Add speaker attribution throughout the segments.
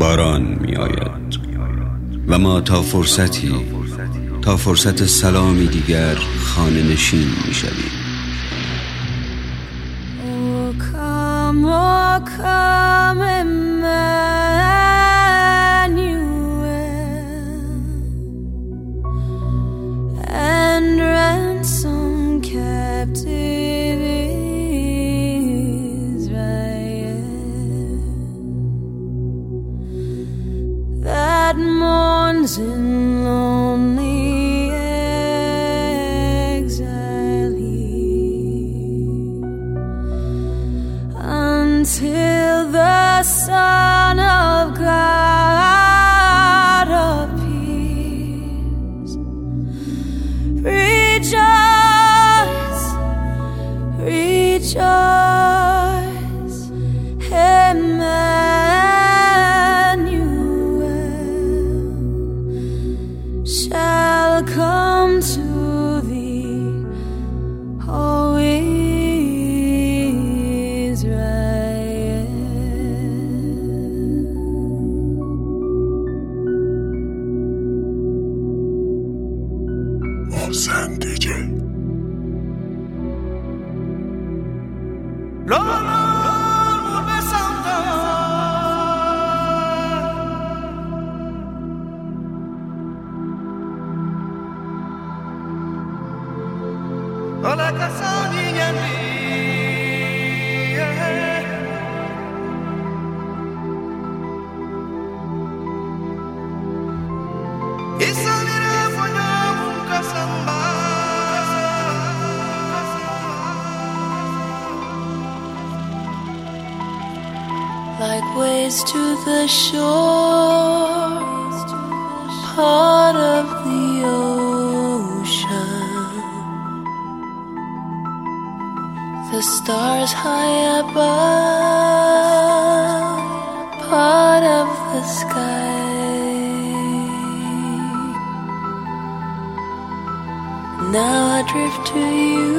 Speaker 1: باران می آید و ما تا فرصت سلامی دیگر خانه نشین می شویم.
Speaker 2: That mourns in lonely exile until the Son of God appears. Rejoice, rejoice, shall come to thee, O Israel.
Speaker 3: Sen DJ.
Speaker 4: Ola kasani nyambi Isanira fonyo mukasamba
Speaker 2: Like waves to the shore, part of the ocean. The stars high above, part of the sky. Now I drift to you,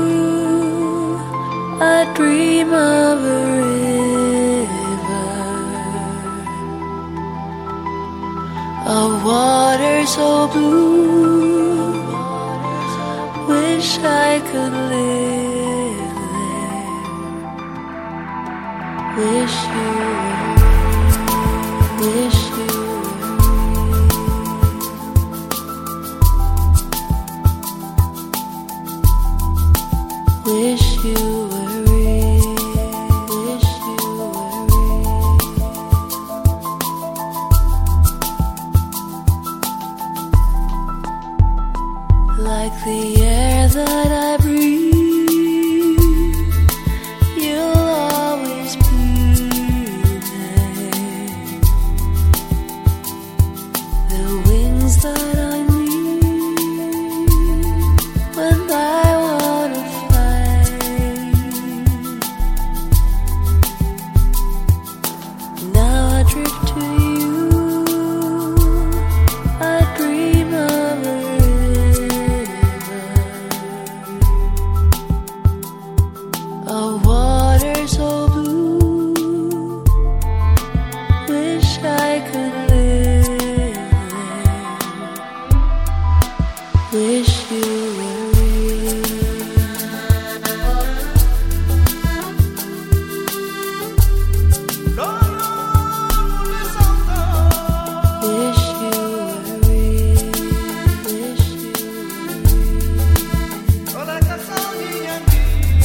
Speaker 2: I dream of a river, of water so blue, wish I could live there, wish you were, wish you were real, wish you were real. Like the air that I breathe, you'll always be there. The wings that I need when I wanna fly. Now I drift to you, I dream of a river, of water so blue, wish I could live there, wish you were real. Wish you were real, wish you were real.
Speaker 4: Ola kasani nyambi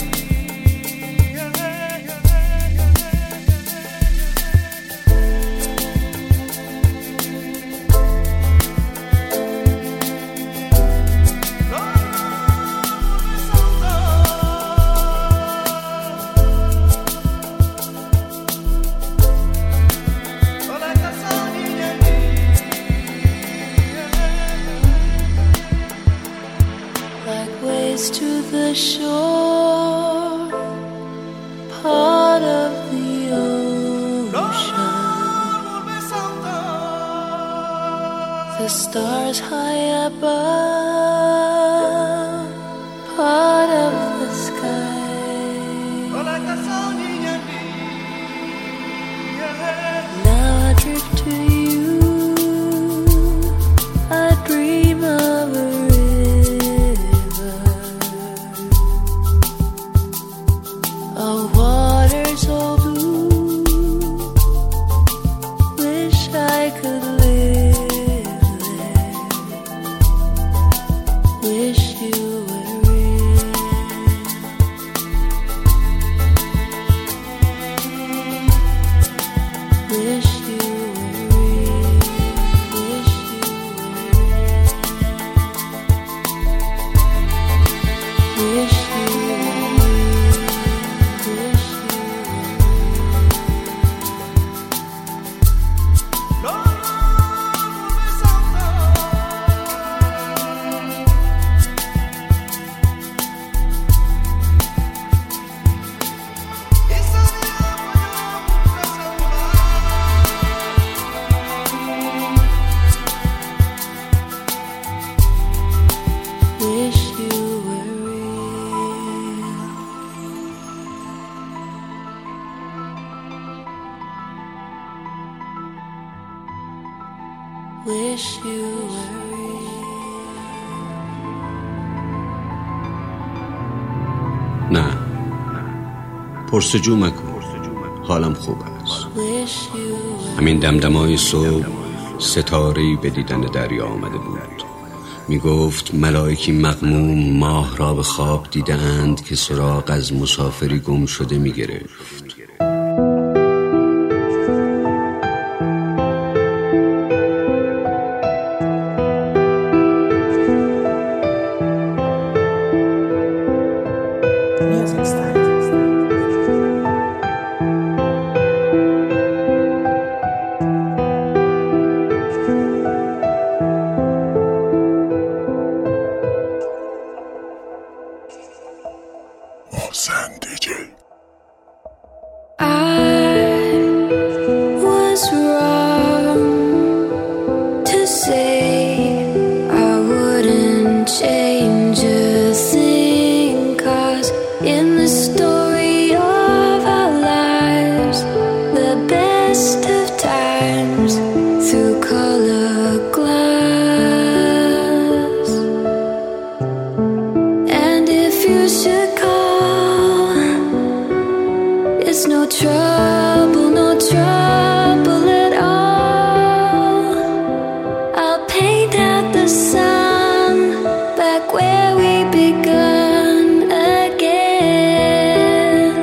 Speaker 4: Ola kasani nyambi
Speaker 2: Like waves to the shore, part of the ocean. The stars high above, part of the sky.
Speaker 4: Ola kasani nyambi
Speaker 2: Now I drift wish you were real.
Speaker 1: نه، پرسجو مکن، حالم خوب است.
Speaker 2: Wish you were
Speaker 1: همین دمدمای صبح ستاره‌ای به دیدن دریا آمده بود. می گفت ملائکی مغموم ماه را به خواب دیدند که سراغ از مسافری گم شده می گرفت.
Speaker 2: was wrong to say I wouldn't change a thing, 'cause in the story of our lives, the best of times through color glass. And if you should call, it's no trouble, no trouble at all. I'll paint out the sun back where we begun again.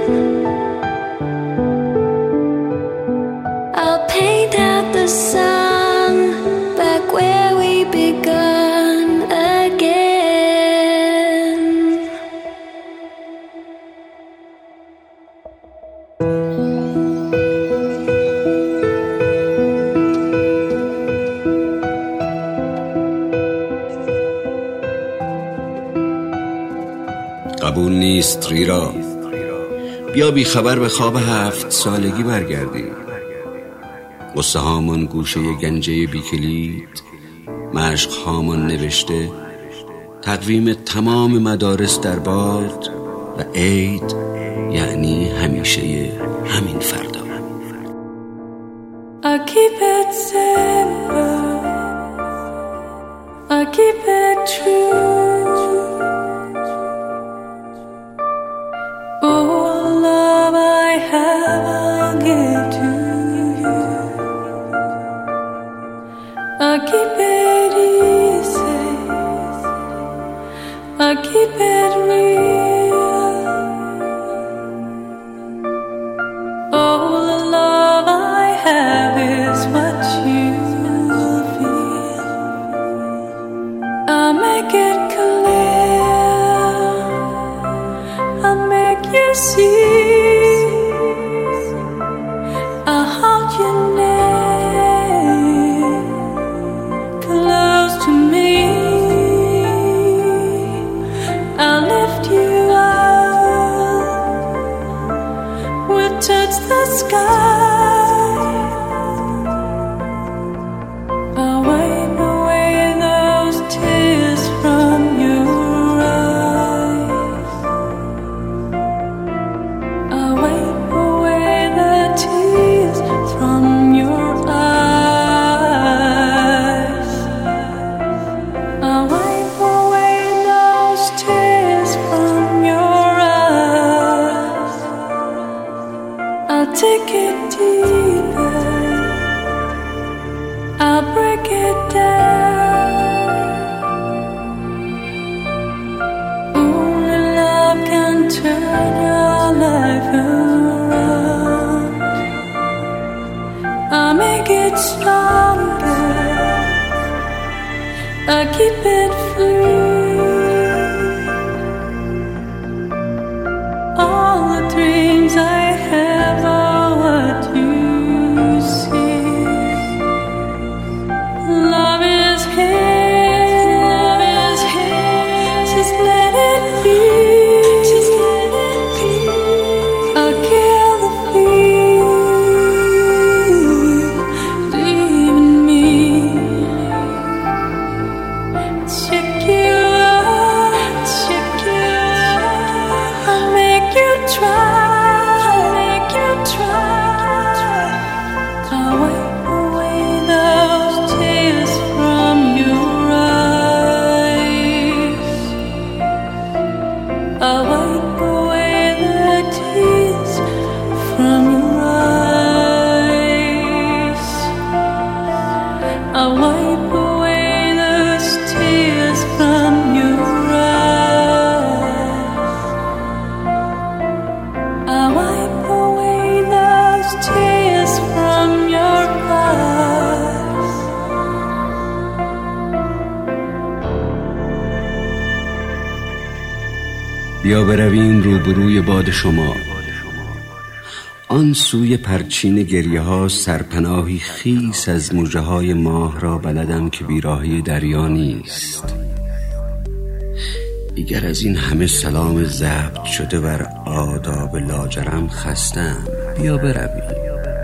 Speaker 2: I'll paint out the sun back where we begun again.
Speaker 1: قبول نیست ریرا، بیا بی خبر به خواب 7 سالگی برگردیم. قصه هامان گوشه گنجه بی کلید، مشق هامان نوشته، تقویم تمام مدارس در باد و عید یعنی همیشه همین فردا.
Speaker 2: I keep it simple, I keep it true. All love I have I'll give to you. I keep it easy, I keep it real. All the love I have is what you feel. I'll make it clear, I'll make you see. I'll hold you near, close to me. I'll lift you up, we'll touch the sky. I'll wipe away those tears from your eyes. I'll wipe away the tears from your eyes. I'll wipe away those tears from your eyes. I'll take it deeper, I'll break it down. Only love can turn your life around. I'll make it stronger, I'll keep it free. All the dreams I have are what you see. Love is here, love is here. Just let it be, just let it be. I'll kill the fear deep in me. Check you I wipe away those tears from your eyes. I wipe away those tears from your eyes.
Speaker 1: بیا برویم روبروی باد شما. آن سوی پرچین گریه ها سرپناهی خیس از موجه های ماه را بلدم که بیراهی دریا نیست. دیگر از این همه سلام ضبط شده بر آداب لاجرم خستم. بیا برویم.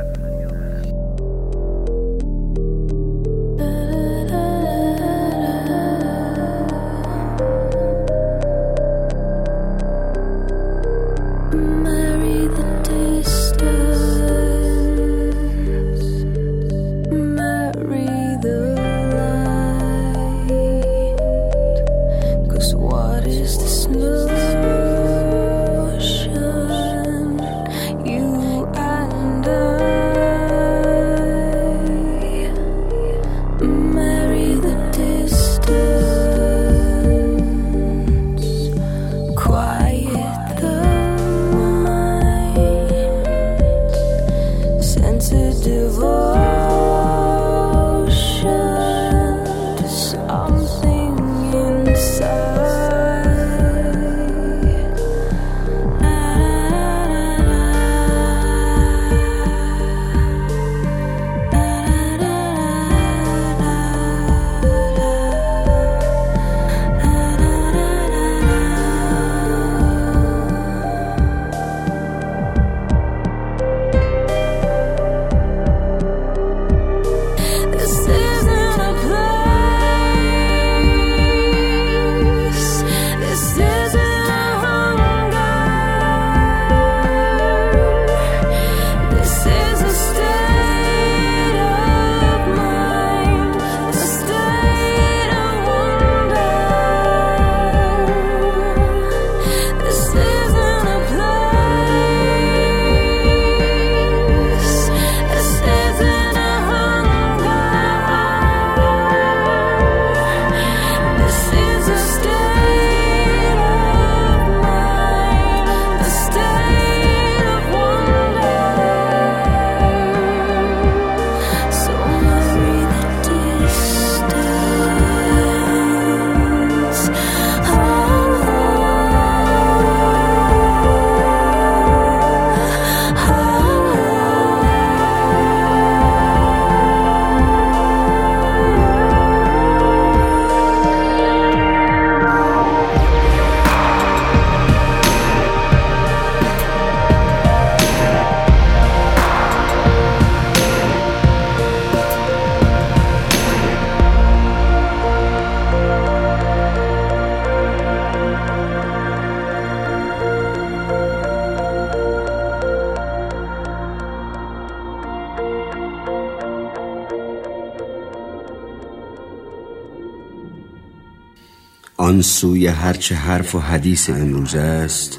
Speaker 1: آن سوی هرچه حرف و حدیث امروز است،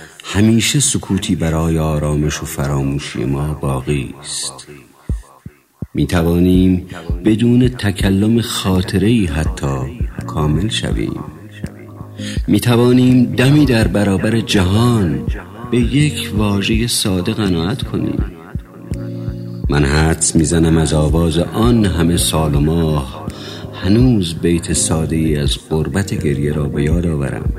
Speaker 1: همیشه سکوتی برای آرامش و فراموشی ما باقی است. می توانیم بدون تکلم خاطره‌ای حتی کامل شویم. می توانیم دمی در برابر جهان به یک واژه ساده قناعت کنیم. من حدس میزنم از آواز آن همه سال و ماه هنوز بیت ساده ای از غربت گریه را به یاد آورم.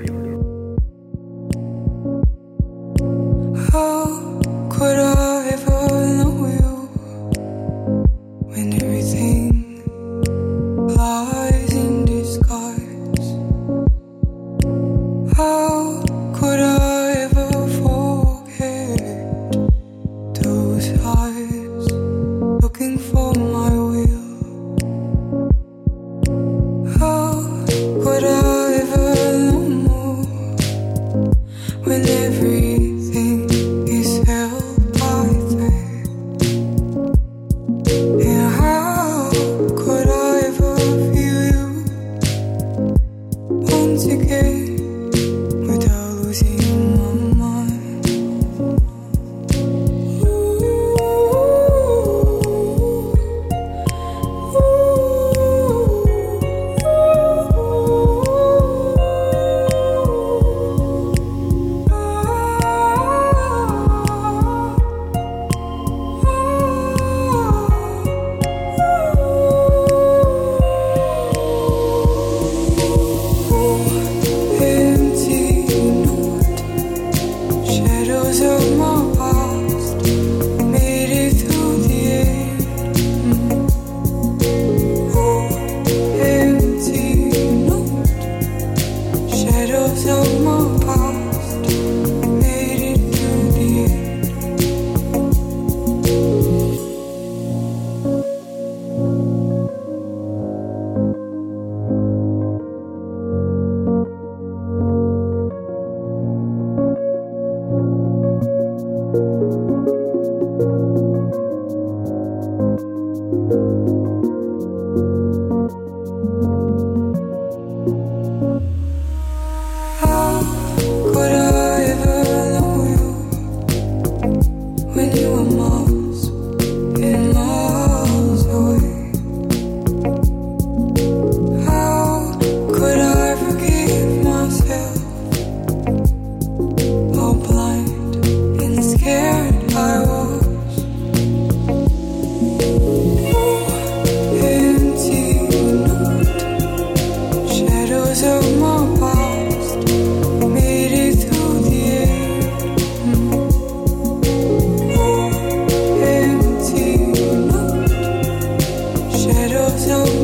Speaker 2: so